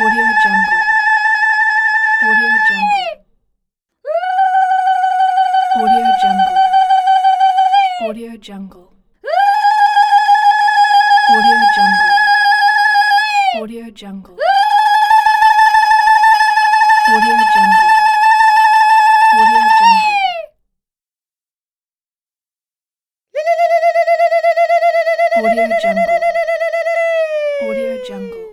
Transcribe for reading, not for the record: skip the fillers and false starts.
Audio Jungle. Audio Jungle. Audio Jungle. Audio Jungle. Audio Jungle. Audio Jungle. Audio Jungle. Audio Jungle. Audio Jungle. Audio Jungle.